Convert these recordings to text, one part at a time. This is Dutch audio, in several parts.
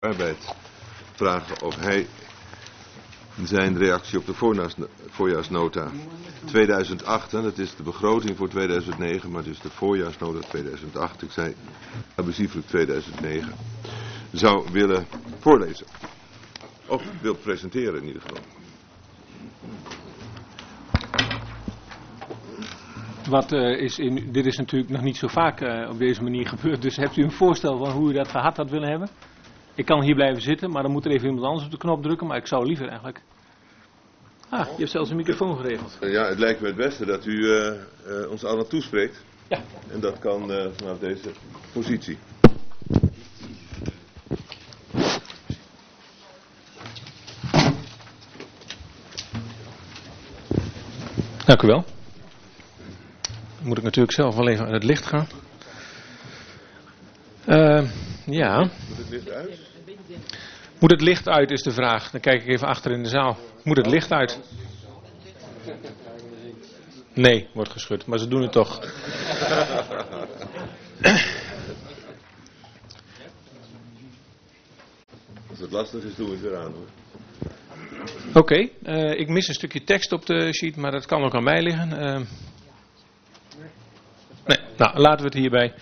Arbeid vragen of hij zijn reactie op de voorjaarsnota 2008, en dat is de begroting voor 2009, maar dus de voorjaarsnota 2008, ik zei abusieflijk 2009, zou willen voorlezen. Of wil presenteren in ieder geval. Dit is natuurlijk nog niet zo vaak op deze manier gebeurd, dus hebt u een voorstel van hoe u dat gehad had willen hebben? Ik kan hier blijven zitten, maar dan moet er even iemand anders op de knop drukken, maar ik zou liever eigenlijk... je hebt zelfs een microfoon geregeld. Ja, het lijkt me het beste dat u ons allen toespreekt. Ja. En dat kan vanaf deze positie. Dank u wel. Dan moet ik natuurlijk zelf wel even aan het licht gaan. Ja. Moet het licht uit? Moet het licht uit is de vraag. Dan kijk ik even achter in de zaal. Moet het licht uit? Nee, wordt geschud. Maar ze doen het toch. Als het lastig is, doen we het weer aan, hoor. Oké, ik mis een stukje tekst op de sheet, maar dat kan ook aan mij liggen. Nee, nou, laten we het hierbij.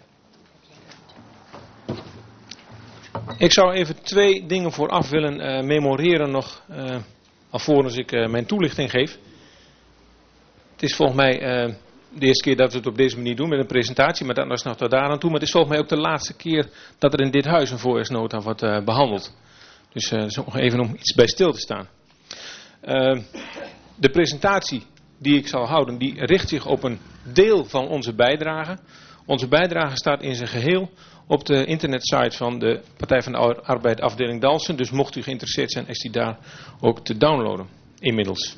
Ik zou even 2 dingen vooraf willen memoreren nog, alvorens ik mijn toelichting geef. Het is volgens mij de eerste keer dat we het op deze manier doen met een presentatie, maar dat is nog tot daar aan toe. Maar het is volgens mij ook de laatste keer dat er in dit huis een voorjaarsnota wordt behandeld. Dus dat is nog even om iets bij stil te staan. De presentatie die ik zal houden, die richt zich op een deel van onze bijdrage. Onze bijdrage staat in zijn geheel op de internetsite van de Partij van de Arbeid afdeling Dalfsen. Dus mocht u geïnteresseerd zijn, is die daar ook te downloaden inmiddels.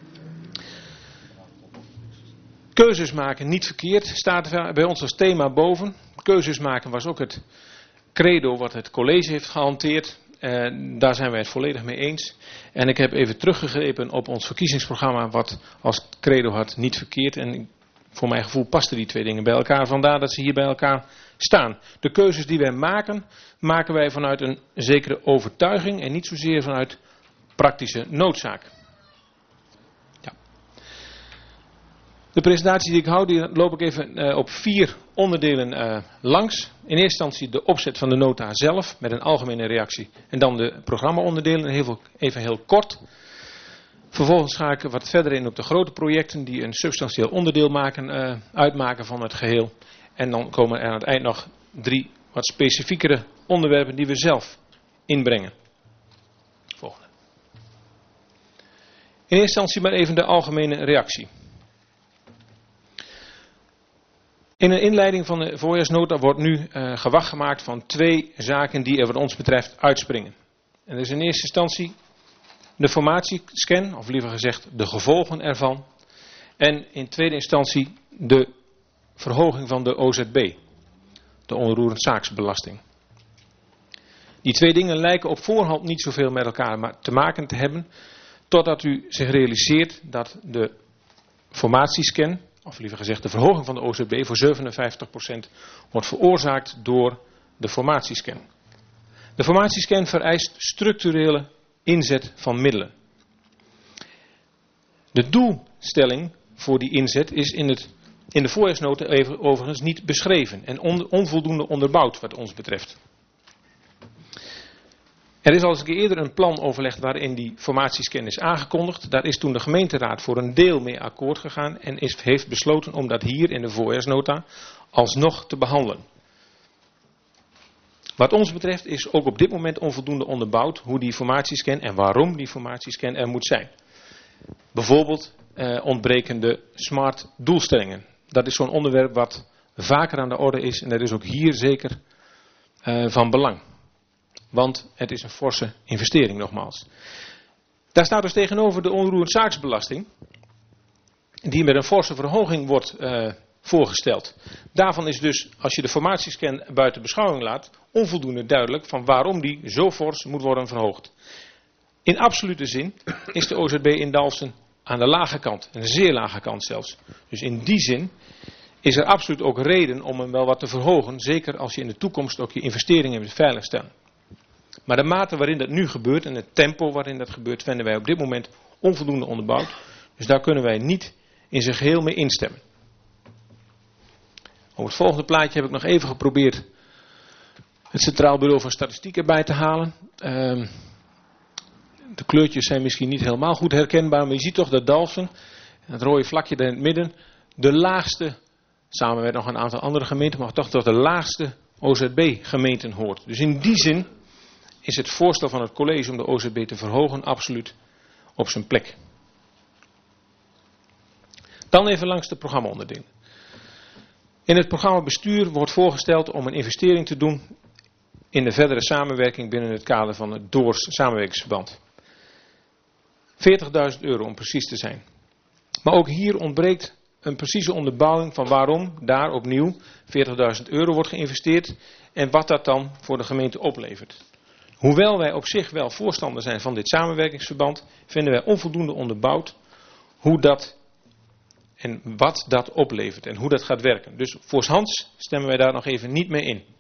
Keuzes maken, niet verkeerd, staat bij ons als thema boven. Keuzes maken was ook het credo wat het college heeft gehanteerd. Daar zijn wij het volledig mee eens. En ik heb even teruggegrepen op ons verkiezingsprogramma wat als credo had niet verkeerd. En voor mijn gevoel pasten die 2 dingen bij elkaar. Vandaar dat ze hier bij elkaar staan. De keuzes die wij maken, maken wij vanuit een zekere overtuiging en niet zozeer vanuit praktische noodzaak. Ja. De presentatie die ik hou, die loop ik even op 4 onderdelen langs. In eerste instantie de opzet van de nota zelf met een algemene reactie. En dan de programma-onderdelen, even heel kort. Vervolgens ga ik wat verder in op de grote projecten die een substantieel onderdeel uitmaken van het geheel. En dan komen er aan het eind nog 3 wat specifiekere onderwerpen die we zelf inbrengen. Volgende. In eerste instantie maar even de algemene reactie. In een inleiding van de voorjaarsnota wordt nu gewag gemaakt van 2 zaken die er wat ons betreft uitspringen. En dat is in eerste instantie de formatiescan, of liever gezegd de gevolgen ervan. En in tweede instantie de verhoging van de OZB, de onroerend zaaksbelasting. Die 2 dingen lijken op voorhand niet zoveel met elkaar te maken te hebben, totdat u zich realiseert dat de formatiescan, of liever gezegd de verhoging van de OZB voor 57% wordt veroorzaakt door de formatiescan. De formatiescan vereist structurele inzet van middelen. De doelstelling voor die inzet is in de voorjaarsnota overigens niet beschreven en onvoldoende onderbouwd wat ons betreft. Er is al eens een keer eerder een plan overlegd waarin die formatiescan is aangekondigd. Daar is toen de gemeenteraad voor een deel mee akkoord gegaan en heeft besloten om dat hier in de voorjaarsnota alsnog te behandelen. Wat ons betreft is ook op dit moment onvoldoende onderbouwd hoe die formatiescan en waarom die formatiescan er moet zijn. Bijvoorbeeld ontbrekende smart doelstellingen. Dat is zo'n onderwerp wat vaker aan de orde is en dat is ook hier zeker van belang. Want het is een forse investering nogmaals. Daar staat dus tegenover de onroerend zaaksbelasting, die met een forse verhoging wordt voorgesteld. Daarvan is dus, als je de formatiescan buiten beschouwing laat, onvoldoende duidelijk van waarom die zo fors moet worden verhoogd. In absolute zin is de OZB in Dalfsen aan de lage kant, een zeer lage kant zelfs. Dus in die zin is er absoluut ook reden om hem wel wat te verhogen, zeker als je in de toekomst ook je investeringen wilt veiligstellen. Maar de mate waarin dat nu gebeurt en het tempo waarin dat gebeurt, vinden wij op dit moment onvoldoende onderbouwd. Dus daar kunnen wij niet in zijn geheel mee instemmen. Op het volgende plaatje heb ik nog even geprobeerd het Centraal Bureau voor Statistiek erbij te halen. De kleurtjes zijn misschien niet helemaal goed herkenbaar, maar je ziet toch dat Dalfsen, het rode vlakje daar in het midden, de laagste, samen met nog een aantal andere gemeenten, maar toch tot de laagste OZB-gemeenten hoort. Dus in die zin is het voorstel van het college om de OZB te verhogen absoluut op zijn plek. Dan even langs de programmaonderdelen. In het programma bestuur wordt voorgesteld om een investering te doen in de verdere samenwerking binnen het kader van het DOORS samenwerkingsverband. €40.000 om precies te zijn. Maar ook hier ontbreekt een precieze onderbouwing van waarom daar opnieuw €40.000 wordt geïnvesteerd en wat dat dan voor de gemeente oplevert. Hoewel wij op zich wel voorstander zijn van dit samenwerkingsverband, vinden wij onvoldoende onderbouwd hoe dat en wat dat oplevert en hoe dat gaat werken. Dus voorshands stemmen wij daar nog even niet mee in.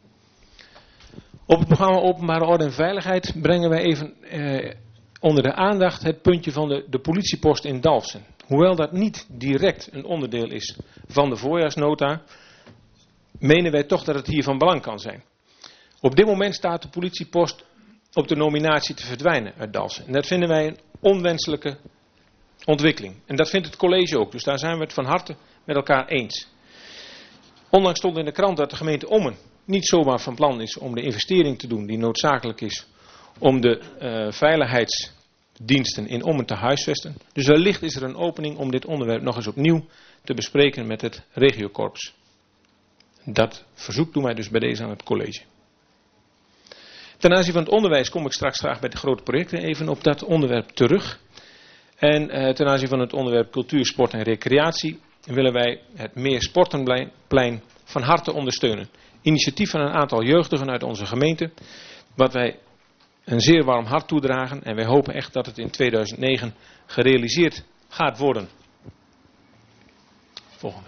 Op het programma Openbare Orde en Veiligheid brengen wij even onder de aandacht het puntje van de politiepost in Dalfsen. Hoewel dat niet direct een onderdeel is van de voorjaarsnota, menen wij toch dat het hier van belang kan zijn. Op dit moment staat de politiepost op de nominatie te verdwijnen uit Dalfsen. En dat vinden wij een onwenselijke ontwikkeling. En dat vindt het college ook. Dus daar zijn we het van harte met elkaar eens. Onlangs stond in de krant dat de gemeente Ommen niet zomaar van plan is om de investering te doen die noodzakelijk is om de veiligheidsdiensten in Ommen te huisvesten. Dus wellicht is er een opening om dit onderwerp nog eens opnieuw te bespreken met het regiokorps. Dat verzoek doen wij dus bij deze aan het college. Ten aanzien van het onderwijs kom ik straks graag bij de grote projecten even op dat onderwerp terug. En ten aanzien van het onderwerp cultuur, sport en recreatie willen wij het Meer Sportenplein van harte ondersteunen. Initiatief van een aantal jeugdigen uit onze gemeente, wat wij een zeer warm hart toedragen en wij hopen echt dat het in 2009 gerealiseerd gaat worden. Volgende.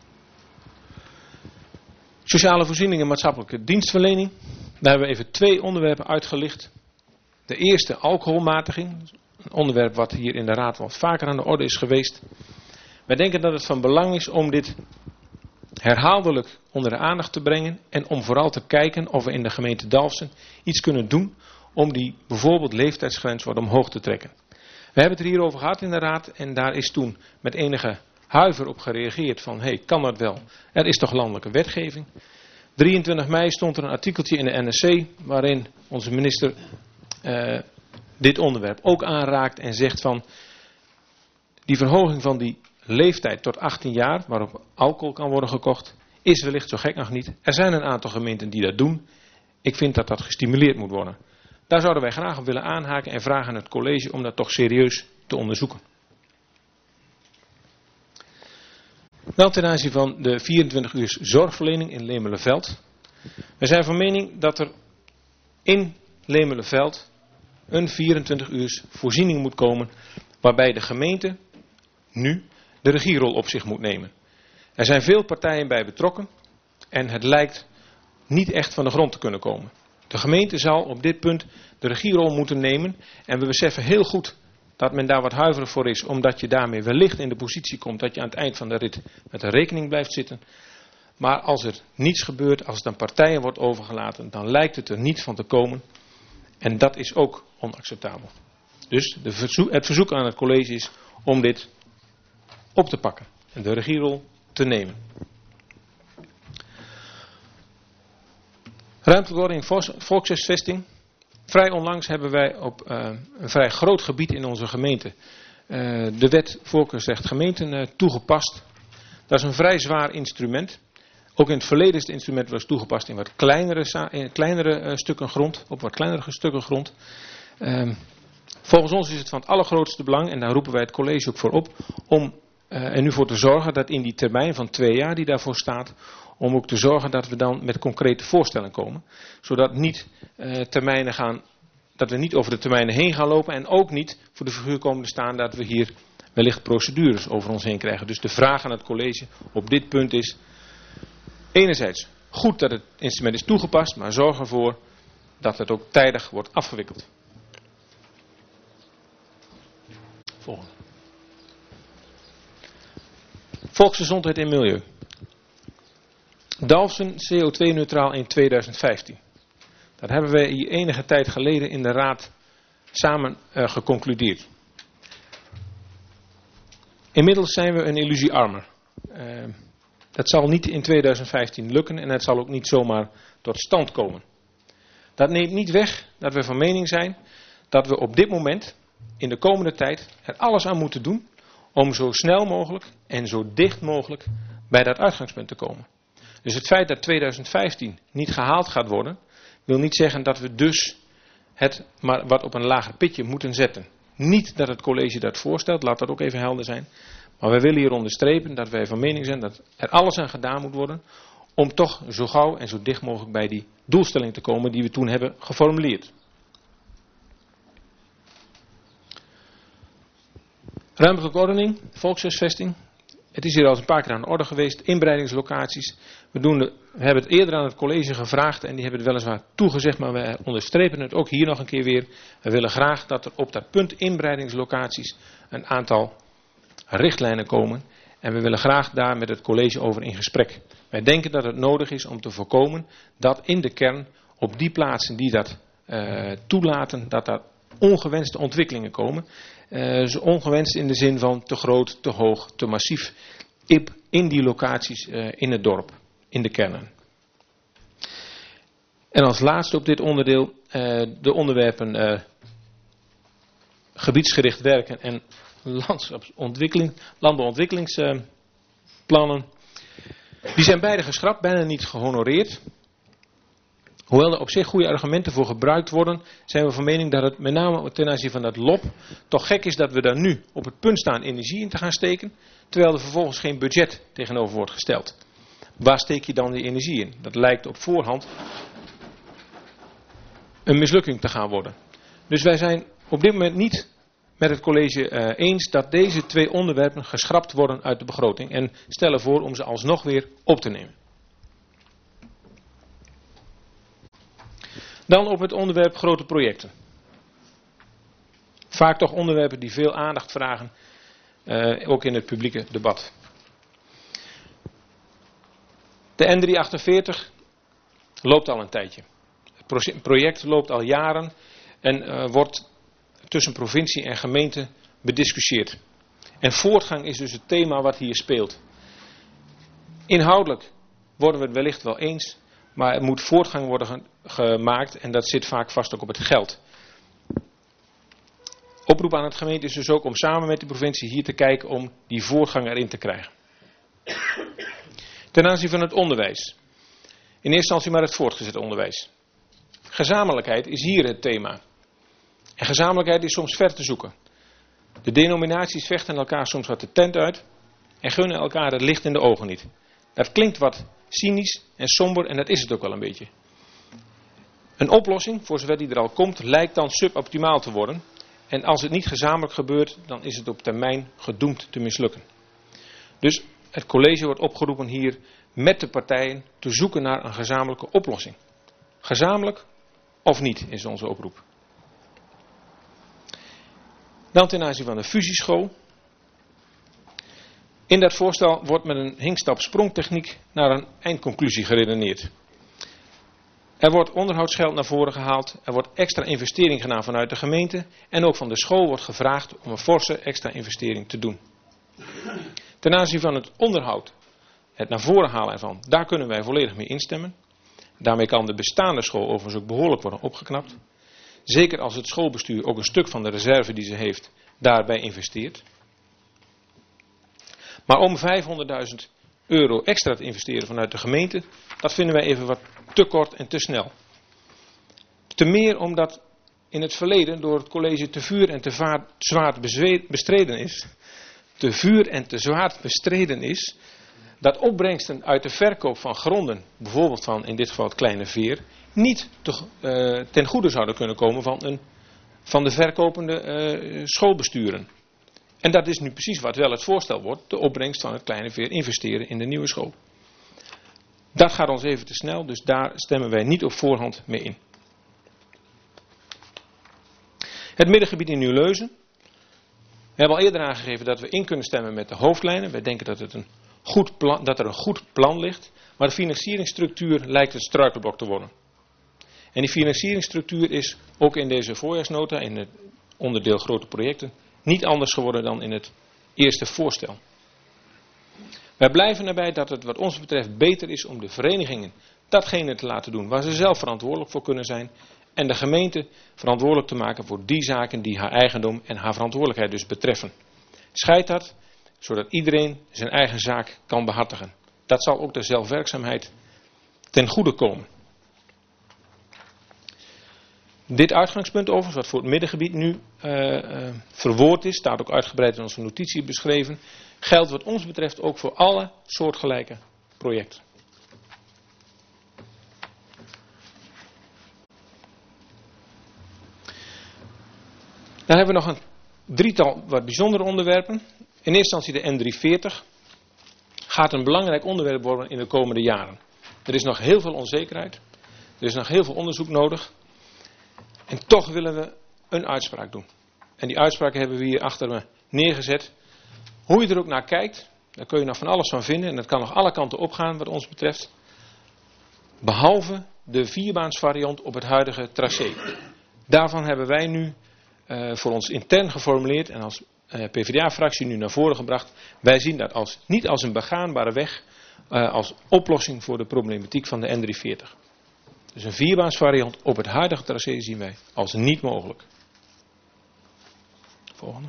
Sociale voorziening en maatschappelijke dienstverlening. Daar hebben we even 2 onderwerpen uitgelicht. De eerste, alcoholmatiging. Een onderwerp wat hier in de raad wat vaker aan de orde is geweest. Wij denken dat het van belang is om dit herhaaldelijk onder de aandacht te brengen. En om vooral te kijken of we in de gemeente Dalfsen iets kunnen doen om die bijvoorbeeld leeftijdsgrens wat omhoog te trekken. We hebben het er hier over gehad in de raad en daar is toen met enige huiver op gereageerd van kan dat wel? Er is toch landelijke wetgeving? 23 mei stond er een artikeltje in de NRC waarin onze minister dit onderwerp ook aanraakt en zegt van die verhoging van die leeftijd tot 18 jaar waarop alcohol kan worden gekocht is wellicht zo gek nog niet. Er zijn een aantal gemeenten die dat doen. Ik vind dat dat gestimuleerd moet worden. Daar zouden wij graag op willen aanhaken en vragen aan het college om dat toch serieus te onderzoeken. Nou, ten aanzien van de 24 uur zorgverlening in Lemelerveld. We zijn van mening dat er in Lemelerveld een 24 uur voorziening moet komen waarbij de gemeente nu de regierol op zich moet nemen. Er zijn veel partijen bij betrokken en het lijkt niet echt van de grond te kunnen komen. De gemeente zal op dit punt de regierol moeten nemen en we beseffen heel goed dat men daar wat huiverig voor is, omdat je daarmee wellicht in de positie komt dat je aan het eind van de rit met een rekening blijft zitten. Maar als er niets gebeurt, als het aan partijen wordt overgelaten, dan lijkt het er niet van te komen. En dat is ook onacceptabel. Dus het verzoek aan het college is om dit op te pakken en de regierol te nemen. Ruimtelijke ordening volkshuisvesting. Vrij onlangs hebben wij op een vrij groot gebied in onze gemeente de wet voorkeursrecht gemeenten toegepast. Dat is een vrij zwaar instrument. Ook in het verleden is het instrument wel eens toegepast in wat kleinere stukken grond, op wat kleinere stukken grond. Volgens ons is het van het allergrootste belang, en daar roepen wij het college ook voor op, om er nu voor te zorgen dat in die termijn van 2 jaar die daarvoor staat, om ook te zorgen dat we dan met concrete voorstellen komen. Zodat dat we niet over de termijnen heen gaan lopen en ook niet voor de figuur komen te staan dat we hier wellicht procedures over ons heen krijgen. Dus de vraag aan het college op dit punt is, enerzijds goed dat het instrument is toegepast, maar zorg ervoor dat het ook tijdig wordt afgewikkeld. Volgende. Volksgezondheid en milieu. Dalfsen CO2-neutraal in 2015. Dat hebben wij hier enige tijd geleden in de raad samen geconcludeerd. Inmiddels zijn we een illusie armer. Dat zal niet in 2015 lukken en het zal ook niet zomaar tot stand komen. Dat neemt niet weg dat we van mening zijn dat we op dit moment, in de komende tijd, er alles aan moeten doen om zo snel mogelijk en zo dicht mogelijk bij dat uitgangspunt te komen. Dus het feit dat 2015 niet gehaald gaat worden, wil niet zeggen dat we dus het maar wat op een lager pitje moeten zetten. Niet dat het college dat voorstelt, laat dat ook even helder zijn. Maar wij willen hier onderstrepen dat wij van mening zijn dat er alles aan gedaan moet worden om toch zo gauw en zo dicht mogelijk bij die doelstelling te komen die we toen hebben geformuleerd. Ruimtelijke ordening, volkshuisvesting. Het is hier al een paar keer aan de orde geweest. Inbreidingslocaties. We hebben het eerder aan het college gevraagd en die hebben het weliswaar toegezegd, maar wij onderstrepen het ook hier nog een keer weer. We willen graag dat er op dat punt inbreidingslocaties een aantal richtlijnen komen. En we willen graag daar met het college over in gesprek. Wij denken dat het nodig is om te voorkomen dat in de kern op die plaatsen die dat toelaten, dat daar ongewenste ontwikkelingen komen. Ongewenst in de zin van te groot, te hoog, te massief in die locaties in het dorp, in de kernen. En als laatste op dit onderdeel de onderwerpen gebiedsgericht werken en landbouwontwikkelingsplannen. Die zijn beide geschrapt, bijna niet gehonoreerd. Hoewel er op zich goede argumenten voor gebruikt worden, zijn we van mening dat het met name ten aanzien van dat LOP toch gek is dat we daar nu op het punt staan energie in te gaan steken, terwijl er vervolgens geen budget tegenover wordt gesteld. Waar steek je dan die energie in? Dat lijkt op voorhand een mislukking te gaan worden. Dus wij zijn op dit moment niet met het college eens dat deze twee onderwerpen geschrapt worden uit de begroting en stellen voor om ze alsnog weer op te nemen. Dan op het onderwerp grote projecten. Vaak toch onderwerpen die veel aandacht vragen, ook in het publieke debat. De N348 loopt al een tijdje. Het project loopt al jaren en wordt tussen provincie en gemeente bediscussieerd. En voortgang is dus het thema wat hier speelt. Inhoudelijk worden we het wellicht wel eens, maar er moet voortgang worden gemaakt en dat zit vaak vast ook op het geld. Oproep aan het gemeente is dus ook om samen met de provincie hier te kijken om die voortgang erin te krijgen. Ten aanzien van het onderwijs. In eerste instantie maar het voortgezet onderwijs. Gezamenlijkheid is hier het thema. En gezamenlijkheid is soms ver te zoeken. De denominaties vechten elkaar soms wat de tent uit en gunnen elkaar het licht in de ogen niet. Dat klinkt wat cynisch en somber en dat is het ook wel een beetje. Een oplossing, voor zover die er al komt, lijkt dan suboptimaal te worden. En als het niet gezamenlijk gebeurt, dan is het op termijn gedoemd te mislukken. Dus het college wordt opgeroepen hier met de partijen te zoeken naar een gezamenlijke oplossing. Gezamenlijk of niet is onze oproep. Dan ten aanzien van de fusieschool. In dat voorstel wordt met een hinkstap-sprongtechniek naar een eindconclusie geredeneerd. Er wordt onderhoudsgeld naar voren gehaald, er wordt extra investering gedaan vanuit de gemeente en ook van de school wordt gevraagd om een forse extra investering te doen. Ten aanzien van het onderhoud, het naar voren halen ervan, daar kunnen wij volledig mee instemmen. Daarmee kan de bestaande school overigens ook behoorlijk worden opgeknapt. Zeker als het schoolbestuur ook een stuk van de reserve die ze heeft daarbij investeert. Maar om €500.000 extra te investeren vanuit de gemeente, dat vinden wij even wat te kort en te snel. Te meer omdat in het verleden door het college te vuur en te zwaard bestreden is. Te vuur en te zwaard bestreden is dat opbrengsten uit de verkoop van gronden, bijvoorbeeld van in dit geval het Kleine Veer, niet ten goede zouden kunnen komen van de verkopende schoolbesturen. En dat is nu precies wat wel het voorstel wordt, de opbrengst van het Kleine Veer investeren in de nieuwe school. Dat gaat ons even te snel, dus daar stemmen wij niet op voorhand mee in. Het middengebied in Nieuw-Leuzen. We hebben al eerder aangegeven dat we in kunnen stemmen met de hoofdlijnen. Wij denken dat er een goed plan ligt. Maar de financieringsstructuur lijkt het struikelblok te worden. En die financieringsstructuur is ook in deze voorjaarsnota, in het onderdeel grote projecten, niet anders geworden dan in het eerste voorstel. Wij blijven erbij dat het wat ons betreft beter is om de verenigingen datgene te laten doen waar ze zelf verantwoordelijk voor kunnen zijn. En de gemeente verantwoordelijk te maken voor die zaken die haar eigendom en haar verantwoordelijkheid dus betreffen. Scheid dat, zodat iedereen zijn eigen zaak kan behartigen. Dat zal ook de zelfwerkzaamheid ten goede komen. Dit uitgangspunt overigens, wat voor het middengebied nu verwoord is, staat ook uitgebreid in onze notitie beschreven, geldt wat ons betreft ook voor alle soortgelijke projecten. Dan hebben we nog een drietal wat bijzondere onderwerpen. In eerste instantie de N340 gaat een belangrijk onderwerp worden in de komende jaren. Er is nog heel veel onzekerheid. Er is nog heel veel onderzoek nodig. En toch willen we een uitspraak doen. En die uitspraak hebben we hier achter me neergezet. Hoe je er ook naar kijkt, daar kun je nog van alles van vinden. En dat kan nog alle kanten opgaan wat ons betreft. Behalve de vierbaansvariant op het huidige tracé. Daarvan hebben wij nu voor ons intern geformuleerd en als PvdA-fractie nu naar voren gebracht. Wij zien dat niet als een begaanbare weg, als oplossing voor de problematiek van de N340. Dus een vierbaansvariant op het huidige tracé zien wij als niet mogelijk. Volgende.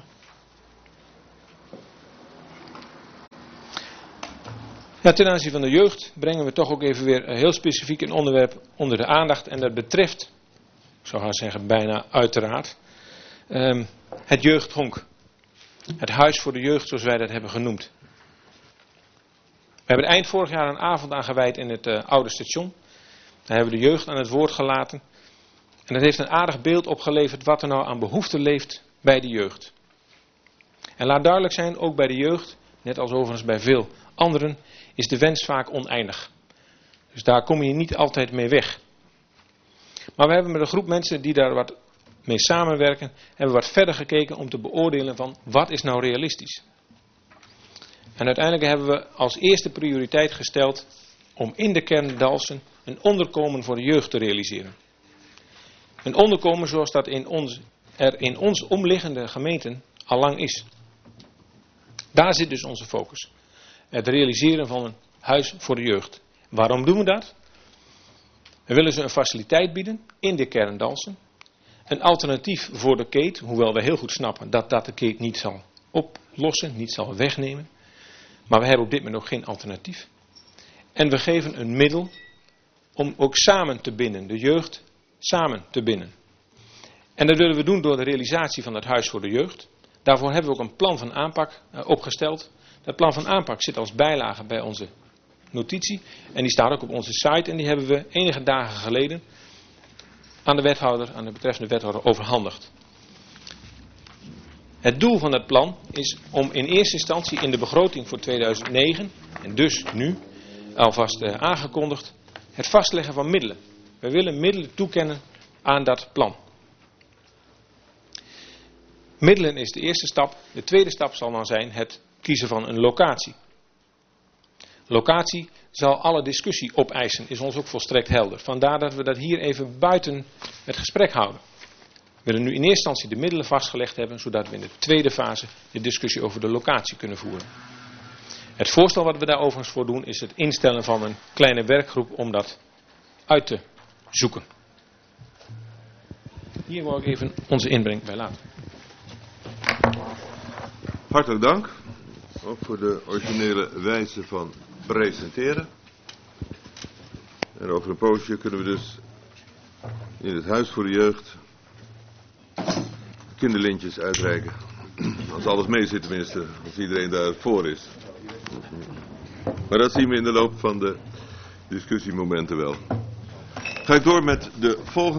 Ja, ten aanzien van de jeugd brengen we toch ook even weer heel specifiek een onderwerp onder de aandacht. En dat betreft, ik zou gaan zeggen bijna uiteraard, het jeugdhonk. Het huis voor de jeugd zoals wij dat hebben genoemd. We hebben eind vorig jaar een avond aan gewijd in het oude station. Daar hebben we de jeugd aan het woord gelaten. En dat heeft een aardig beeld opgeleverd wat er nou aan behoefte leeft bij de jeugd. En laat duidelijk zijn, ook bij de jeugd, net als overigens bij veel anderen, is de wens vaak oneindig. Dus daar kom je niet altijd mee weg. Maar we hebben met een groep mensen die daar wat mee samenwerken, hebben we wat verder gekeken om te beoordelen van wat is nou realistisch. En uiteindelijk hebben we als eerste prioriteit gesteld om in de kern Dalfsen een onderkomen voor de jeugd te realiseren. Een onderkomen zoals dat in ons omliggende gemeenten al lang is. Daar zit dus onze focus. Het realiseren van een huis voor de jeugd. Waarom doen we dat? We willen ze een faciliteit bieden in de kern Dalfsen. Een alternatief voor de keet, hoewel we heel goed snappen dat dat de keet niet zal oplossen, niet zal wegnemen. Maar we hebben op dit moment nog geen alternatief. En we geven een middel om ook samen te binden, de jeugd samen te binden. En dat willen we doen door de realisatie van het huis voor de jeugd. Daarvoor hebben we ook een plan van aanpak opgesteld. Dat plan van aanpak zit als bijlage bij onze notitie. En die staat ook op onze site en die hebben we enige dagen geleden aan de betreffende wethouder overhandigd. Het doel van het plan is om in eerste instantie in de begroting voor 2009, en dus nu, alvast aangekondigd, het vastleggen van middelen. We willen middelen toekennen aan dat plan. Middelen is de eerste stap. De tweede stap zal dan zijn het kiezen van een locatie. Locatie zal alle discussie opeisen, is ons ook volstrekt helder. Vandaar dat we dat hier even buiten het gesprek houden. We willen nu in eerste instantie de middelen vastgelegd hebben, zodat we in de tweede fase de discussie over de locatie kunnen voeren. Het voorstel wat we daar overigens voor doen is het instellen van een kleine werkgroep om dat uit te zoeken. Hier wil ik even onze inbreng bij laten. Hartelijk dank. Ook voor de originele wijze van presenteren. En over een poosje kunnen we dus in het huis voor de jeugd kinderlintjes uitreiken. Als alles mee zit tenminste, als iedereen daarvoor is. Maar dat zien we in de loop van de discussiemomenten wel. Ga ik door met de volgende.